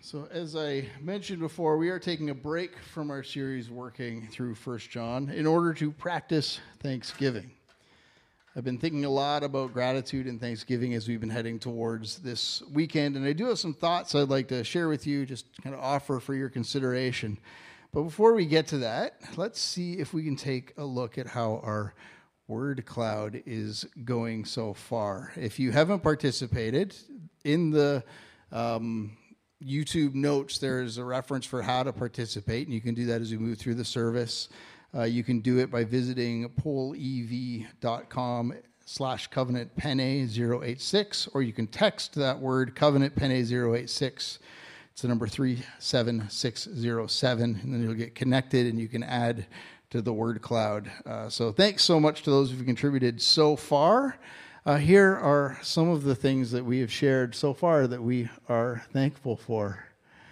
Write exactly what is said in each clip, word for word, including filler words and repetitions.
So as I mentioned before, we are taking a break from our series working through First John in order to practice Thanksgiving. I've been thinking a lot about gratitude and Thanksgiving as we've been heading towards this weekend, and I do have some thoughts I'd like to share with you, just kind of offer for your consideration. But before we get to that, let's see if we can take a look at how our word cloud is going so far. If you haven't participated, in the um, YouTube notes, there's a reference for how to participate, and you can do that as we move through the service. Uh, you can do it by visiting polev.com slash covenant penne 086, or you can text that word covenant penne 086. It's the number three seven six zero seven, and then you'll get connected and you can add to the word cloud. Uh, so thanks so much to those who've contributed so far. Uh, here are some of the things that we have shared so far that we are thankful for.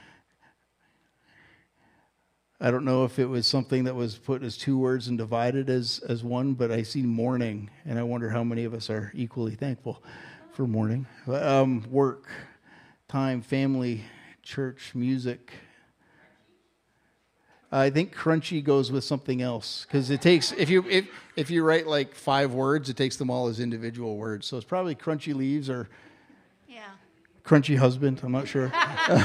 I don't know if it was something that was put as two words and divided as, as one, but I see mourning, and I wonder how many of us are equally thankful for mourning. Um, work, time, family, church, music. I think crunchy goes with something else, because it takes, if you if if you write like five words, it takes them all as individual words. So it's probably crunchy leaves or yeah. crunchy husband. I'm not sure.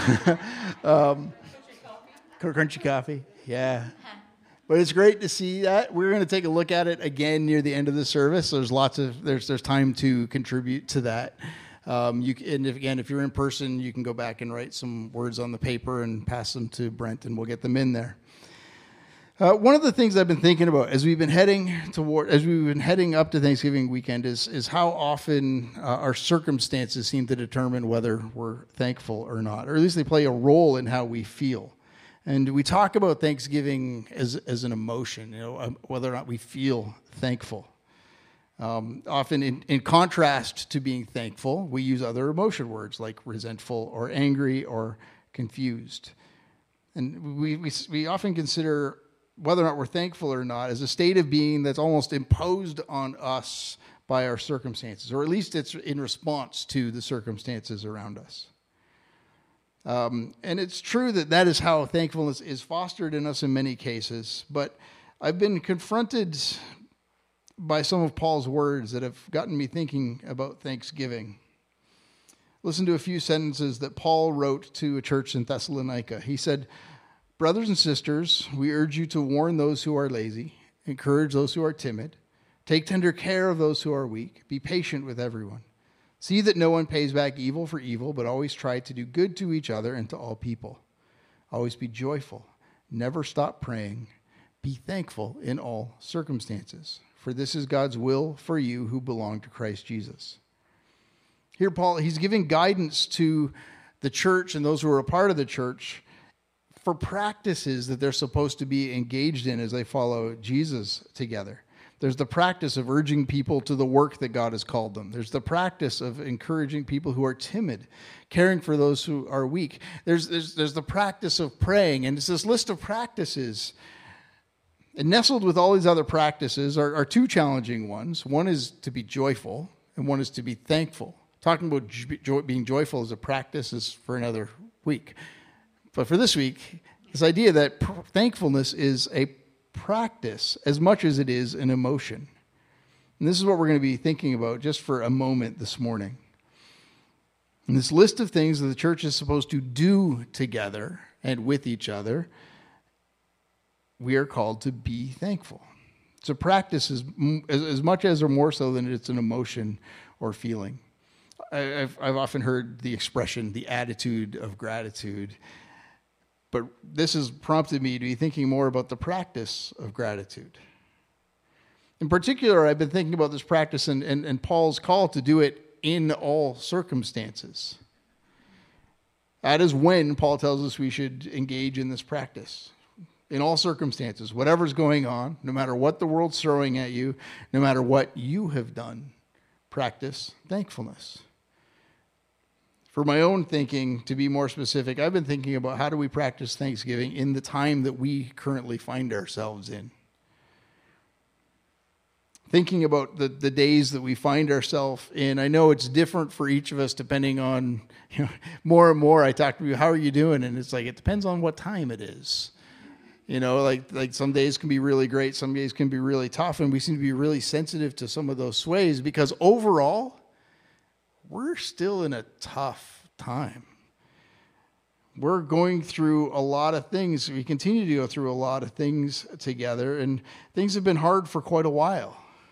um, crunchy coffee. Yeah. But it's great to see that. We're going to take a look at it again near the end of the service. There's lots of there's there's time to contribute to that. Um, you and if, again, if you're in person, you can go back and write some words on the paper and pass them to Brent, and we'll get them in there. Uh, one of the things I've been thinking about as we've been heading toward, as we've been heading up to Thanksgiving weekend, is is how often uh, our circumstances seem to determine whether we're thankful or not, or at least they play a role in how we feel. And we talk about Thanksgiving as as an emotion, you know, um, whether or not we feel thankful. Um, often, in, in contrast to being thankful, we use other emotion words like resentful or angry or confused. And we, we, we often consider whether or not we're thankful or not as a state of being that's almost imposed on us by our circumstances, or at least it's in response to the circumstances around us. Um, and it's true that that is how thankfulness is fostered in us in many cases, but I've been confronted by some of Paul's words that have gotten me thinking about Thanksgiving. Listen to a few sentences that Paul wrote to a church in Thessalonica. He said, "Brothers and sisters, we urge you to warn those who are lazy, encourage those who are timid, take tender care of those who are weak, be patient with everyone. See that no one pays back evil for evil, but always try to do good to each other and to all people. Always be joyful, never stop praying, be thankful in all circumstances. For this is God's will for you who belong to Christ Jesus." Here, Paul, he's giving guidance to the church and those who are a part of the church for practices that they're supposed to be engaged in as they follow Jesus together. There's the practice of urging people to the work that God has called them. There's the practice of encouraging people who are timid, caring for those who are weak. There's, there's, there's the practice of praying, and it's this list of practices. And nestled with all these other practices are, are two challenging ones. One is to be joyful, and one is to be thankful. Talking about jo- being joyful as a practice is for another week. But for this week, this idea that pr- thankfulness is a practice as much as it is an emotion. And this is what we're going to be thinking about just for a moment this morning. And this list of things that the church is supposed to do together and with each other, we are called to be thankful. It's a practice as, as much as or more so than it's an emotion or feeling. I've, I've often heard the expression, the attitude of gratitude, but this has prompted me to be thinking more about the practice of gratitude. In particular, I've been thinking about this practice and, and, and Paul's call to do it in all circumstances. That is when Paul tells us we should engage in this practice. In all circumstances, whatever's going on, no matter what the world's throwing at you, no matter what you have done, practice thankfulness. For my own thinking, to be more specific, I've been thinking about how do we practice Thanksgiving in the time that we currently find ourselves in. thinking about the, the days that we find ourselves in. I know it's different for each of us depending on, you know, more and more I talk to you, how are you doing? And it's like, it depends on what time it is. You know, like like some days can be really great, some days can be really tough, and we seem to be really sensitive to some of those sways because overall, we're still in a tough time. We're going through a lot of things. We continue to go through a lot of things together, and things have been hard for quite a while.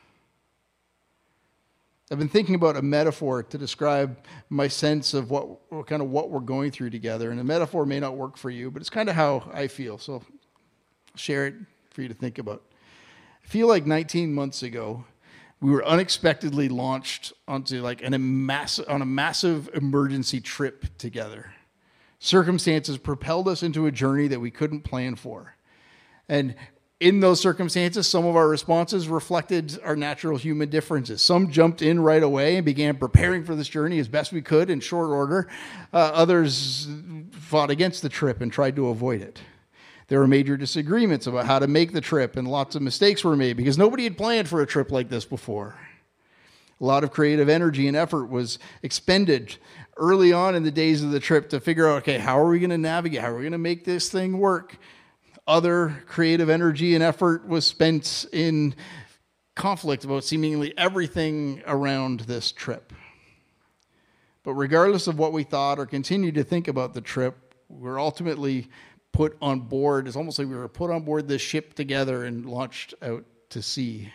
I've been thinking about a metaphor to describe my sense of what, what kind of what we're going through together, and the metaphor may not work for you, but it's kind of how I feel. So share it for you to think about. I feel like nineteen months ago, we were unexpectedly launched onto like an, a mass, on a massive emergency trip together. Circumstances propelled us into a journey that we couldn't plan for. And in those circumstances, some of our responses reflected our natural human differences. Some jumped in right away and began preparing for this journey as best we could in short order. Uh, others fought against the trip and tried to avoid it. There were major disagreements about how to make the trip, and lots of mistakes were made because nobody had planned for a trip like this before. A lot of creative energy and effort was expended early on in the days of the trip to figure out, okay, how are we going to navigate? How are we going to make this thing work? Other creative energy and effort was spent in conflict about seemingly everything around this trip. But regardless of what we thought or continued to think about the trip, we were ultimately put on board. It's almost like we were put on board this ship together and launched out to sea.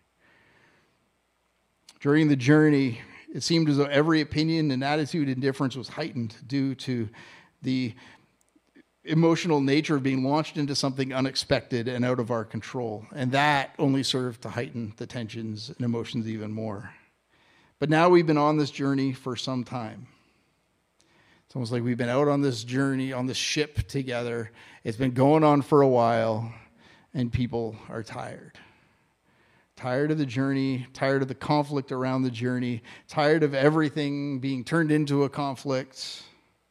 During the journey, it seemed as though every opinion and attitude and difference was heightened due to the emotional nature of being launched into something unexpected and out of our control. And that only served to heighten the tensions and emotions even more. But now we've been on this journey for some time. It's almost like we've been out on this journey, on this ship together. It's been going on for a while, and people are tired. Tired of the journey, tired of the conflict around the journey, tired of everything being turned into a conflict.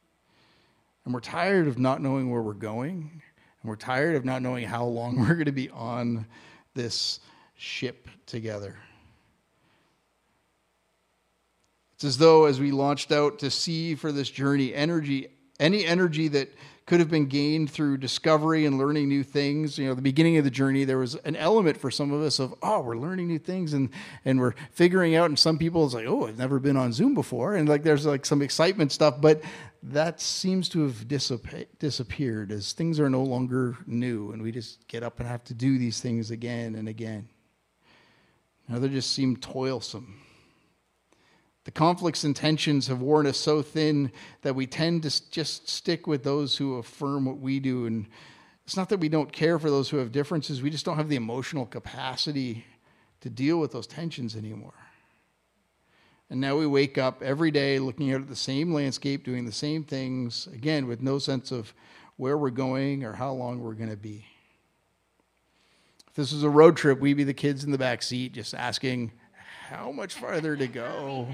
And we're tired of not knowing where we're going. And we're tired of not knowing how long we're going to be on this ship together. It's as though as we launched out to sea for this journey, energy, any energy that could have been gained through discovery and learning new things. You know, the beginning of the journey, there was an element for some of us of, oh, we're learning new things and, and we're figuring out. And some people, it's like, oh, I've never been on Zoom before. And like, there's like some excitement stuff, but that seems to have dissipa- disappeared as things are no longer new. And we just get up and have to do these things again and again. Now they just seem toilsome. The conflicts and tensions have worn us so thin that we tend to just stick with those who affirm what we do. And it's not that we don't care for those who have differences. We just don't have the emotional capacity to deal with those tensions anymore. And now we wake up every day looking out at the same landscape, doing the same things, again, with no sense of where we're going or how long we're going to be. If this was a road trip, we'd be the kids in the back seat just asking, how much farther to go?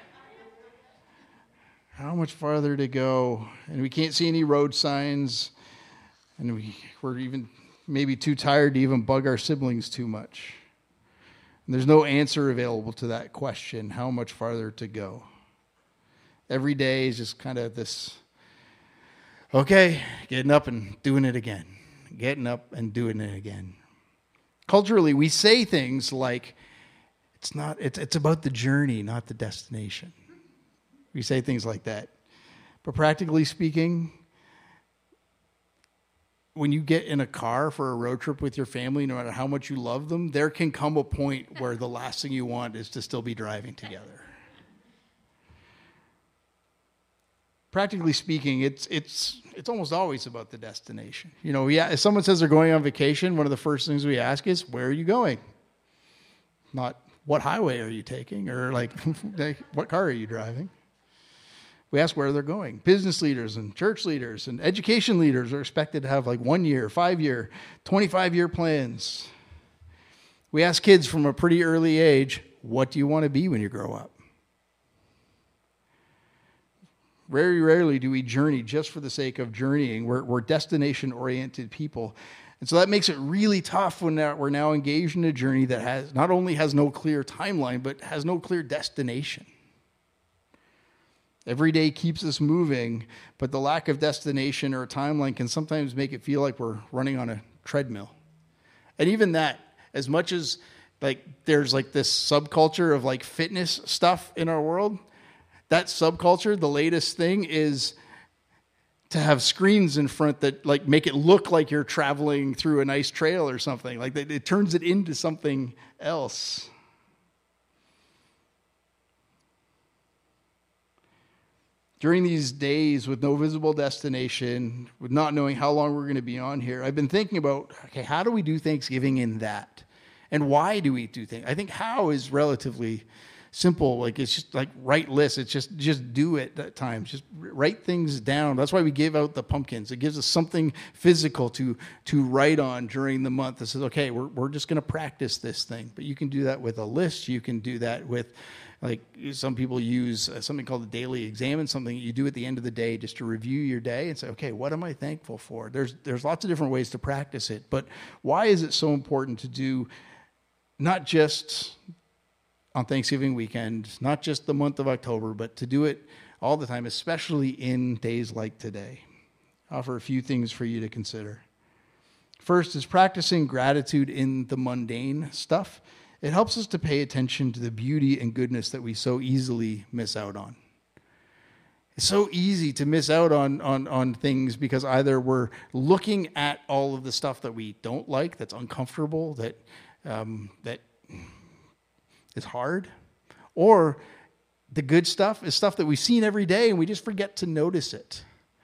How much farther to go? And we can't see any road signs. And we, we're even maybe too tired to even bug our siblings too much. And there's no answer available to that question, how much farther to go? Every day is just kind of this, okay, getting up and doing it again. Getting up and doing it again. Culturally, we say things like, it's not, it's, it's about the journey, not the destination. We say things like that. But practically speaking, when you get in a car for a road trip with your family, no matter how much you love them, there can come a point where the last thing you want is to still be driving together. Practically speaking, it's it's it's almost always about the destination. You know, yeah, if someone says they're going on vacation, one of the first things we ask is, where are you going? Not what highway are you taking, or like what car are you driving? We ask where they're going. Business leaders and church leaders and education leaders are expected to have like one year, five year, twenty-five year plans. We ask kids from a pretty early age, what do you want to be when you grow up? Very rarely do we journey just for the sake of journeying. We're, we're destination-oriented people. And so that makes it really tough when we're now engaged in a journey that has not only has no clear timeline, but has no clear destination. Every day keeps us moving, but the lack of destination or a timeline can sometimes make it feel like we're running on a treadmill. And even that, as much as like there's like this subculture of like fitness stuff in our world, that subculture, the latest thing is to have screens in front that like make it look like you're traveling through a nice trail or something. Like it turns it into something else. During these days with no visible destination, with not knowing how long we're going to be on here, I've been thinking about, okay, how do we do Thanksgiving in that? And why do we do things? I think how is relatively simple. Like it's just like write lists. It's just, just do it at times. Just write things down. That's why we give out the pumpkins. It gives us something physical to, to write on during the month that says, okay, we're, we're just going to practice this thing. But you can do that with a list. You can do that with, like some people use something called the daily examine, something you do at the end of the day just to review your day and say, okay, what am I thankful for? There's there's lots of different ways to practice it, but why is it so important to do not just on Thanksgiving weekend, not just the month of October, but to do it all the time, especially in days like today? I'll offer a few things for you to consider. First is practicing gratitude in the mundane stuff. It helps us to pay attention to the beauty and goodness that we so easily miss out on. It's so easy to miss out on, on, on things because either we're looking at all of the stuff that we don't like, that's uncomfortable, that um, that is hard, or the good stuff is stuff that we've seen every day and we just forget to notice it.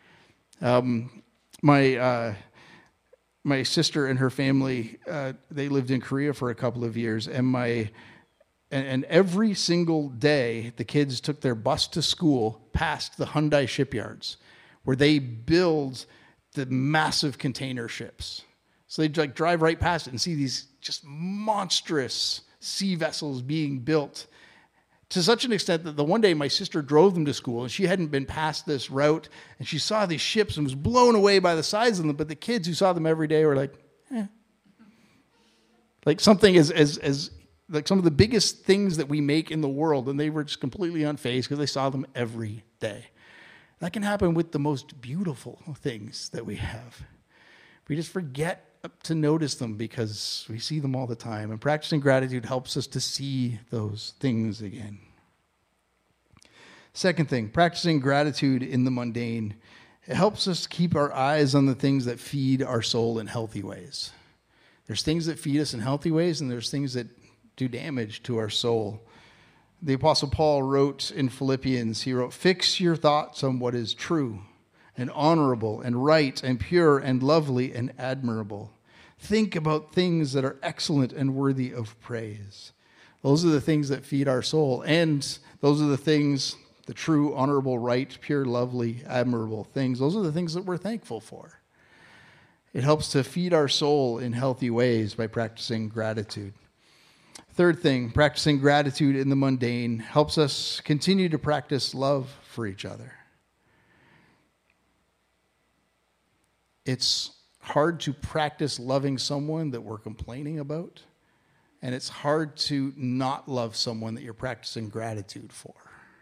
Um, my... Uh, My sister and her family, uh, they lived in Korea for a couple of years, and my and, and every single day, the kids took their bus to school past the Hyundai shipyards, where they build the massive container ships. So they'd like drive right past it and see these just monstrous sea vessels being built, to such an extent that the one day my sister drove them to school and she hadn't been past this route and she saw these ships and was blown away by the size of them. But the kids who saw them every day were like, eh. Like something as, as, as like some of the biggest things that we make in the world, and they were just completely unfazed because they saw them every day. That can happen with the most beautiful things that we have. We just forget to notice them because we see them all the time. And practicing gratitude helps us to see those things again. Second thing, practicing gratitude in the mundane. It helps us keep our eyes on the things that feed our soul in healthy ways. There's things that feed us in healthy ways, and there's things that do damage to our soul. The Apostle Paul wrote in Philippians, he wrote, "Fix your thoughts on what is true and honorable and right and pure and lovely and admirable. Think about things that are excellent and worthy of praise." Those are the things that feed our soul. And those are the things, the true, honorable, right, pure, lovely, admirable things. Those are the things that we're thankful for. It helps to feed our soul in healthy ways by practicing gratitude. Third thing, practicing gratitude in the mundane helps us continue to practice love for each other. It's hard to practice loving someone that we're complaining about, and it's hard to not love someone that you're practicing gratitude for.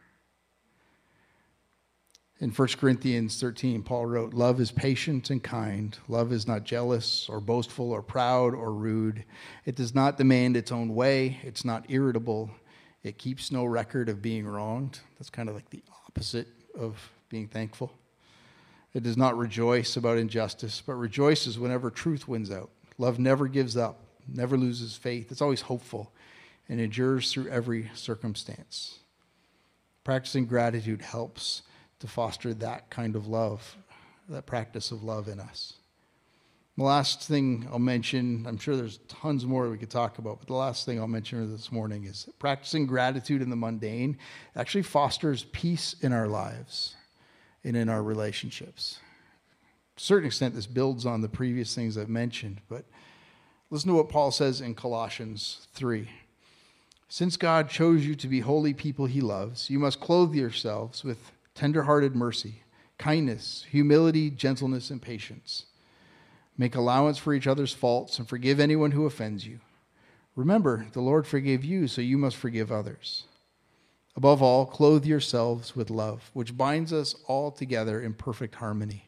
In First Corinthians thirteen, Paul wrote, "Love is patient and kind. Love is not jealous or boastful or proud or rude. It does not demand its own way. It's not irritable. It keeps no record of being wronged." That's kind of like the opposite of being thankful. "It does not rejoice about injustice, but rejoices whenever truth wins out. Love never gives up, never loses faith. It's always hopeful and endures through every circumstance." Practicing gratitude helps to foster that kind of love, that practice of love in us. The last thing I'll mention, I'm sure there's tons more we could talk about, but the last thing I'll mention this morning is practicing gratitude in the mundane actually fosters peace in our lives and in our relationships. To a certain extent, this builds on the previous things I've mentioned, but listen to what Paul says in Colossians three. "Since God chose you to be holy people he loves, you must clothe yourselves with tender-hearted mercy, kindness, humility, gentleness, and patience. Make allowance for each other's faults and forgive anyone who offends you. Remember, the Lord forgave you, so you must forgive others. Above all, clothe yourselves with love, which binds us all together in perfect harmony.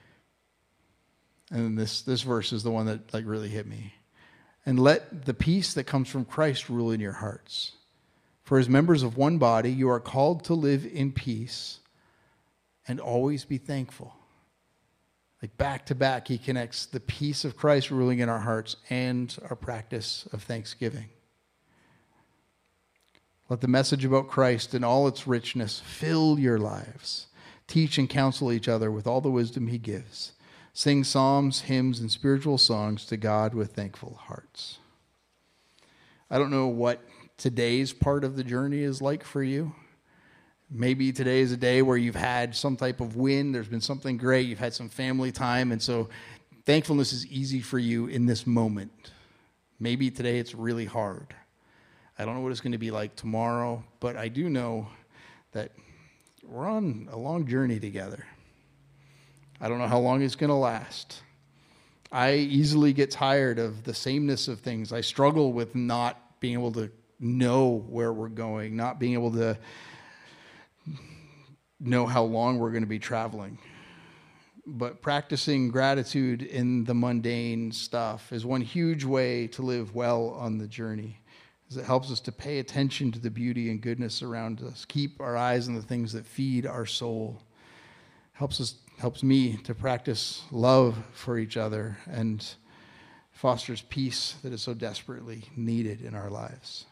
And this, this verse is the one that like really hit me. And let the peace that comes from Christ rule in your hearts. For as members of one body, you are called to live in peace and always be thankful. Like back to back, he connects the peace of Christ ruling in our hearts and our practice of thanksgiving. Let the message about Christ in all its richness fill your lives. Teach and counsel each other with all the wisdom he gives. Sing psalms, hymns, and spiritual songs to God with thankful hearts. I don't know what today's part of the journey is like for you. Maybe today is a day where you've had some type of win. There's been something great. You've had some family time. And so thankfulness is easy for you in this moment. Maybe today it's really hard. I don't know what it's going to be like tomorrow, but I do know that we're on a long journey together. I don't know how long it's going to last. I easily get tired of the sameness of things. I struggle with not being able to know where we're going, not being able to know how long we're going to be traveling. But practicing gratitude in the mundane stuff is one huge way to live well on the journey. It helps us to pay attention to the beauty and goodness around us, keep our eyes on the things that feed our soul. Helps us, helps me to practice love for each other and fosters peace that is so desperately needed in our lives.